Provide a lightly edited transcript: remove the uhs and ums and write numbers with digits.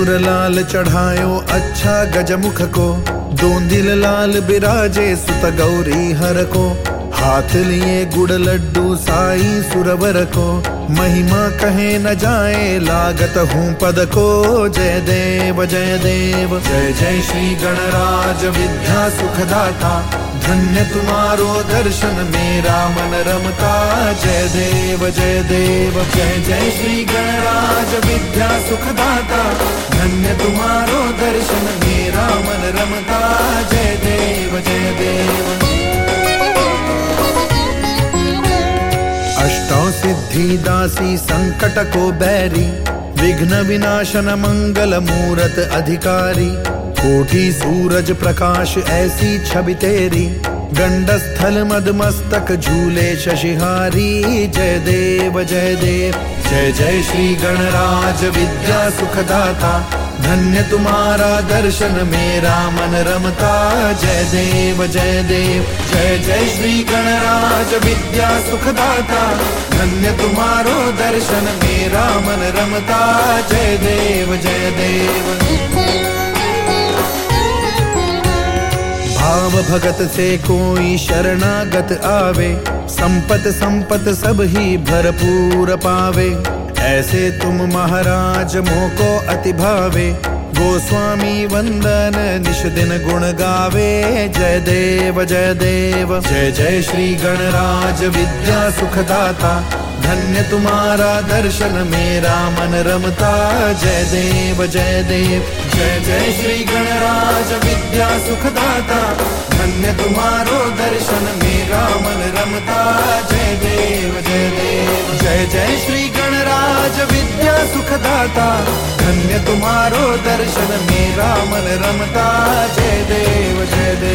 सिंदूर लाल चढ़ायो अच्छा गजमुख को, दूंदिल लाल बिराजे सुत गौरी हर को। हाथ लिए गुड़ लड्डू साई सुरवर को, महिमा कहे न जाए लागत हूँ पद को। जय देव जय देव जय जय श्री गणराज विद्या सुखदाता, धन्य तुम्हारो दर्शन मेरा मन रमता। जय देव जय देव जय जय श्री गणराज विद्या सुखदाता, धन्य तुम्हारो दर्शन मेरा मन रमता। जय देव जय देव। अष्टौ सिद्धि दासी संकट को बैरी, विघ्न विनाशन मंगल मूरत अधिकारी। कोटि सूरज प्रकाश ऐसी छवि तेरी, गंडस्थल मद मस्तक झूले शशिहारी। जय देव जय देव जय जय श्री गणराज विद्या सुखदाता, धन्य तुम्हारा दर्शन मेरा मन रमता। जय देव जय देव जय जय श्री गणराज विद्या सुखदाता, धन्य तुम्हारो दर्शन मेरा मन रमता। जय देव जय देव। भाव भगत से कोई शरणागत आवे, संपत संपत सब ही भरपूर पावे। ऐसे तुम महाराज मोको अति भावे, गोस्वामी वंदन निश दिन गुण गावे। जय देव जय देव जय जय श्री गणराज विद्या सुखदाता, धन्य तुम्हारा दर्शन मेरा मन रमता। जय देव जय देव जय जय श्री गणराज विद्या सुखदाता, धन्य तुम्हारो दर्शन मेरा मन रमता। जय देव जय देव जय जय श्री गणराज विद्या सुखदाता, धन्य तुम्हारो दर्शन मेरा मन रमता। जय देव जय देव।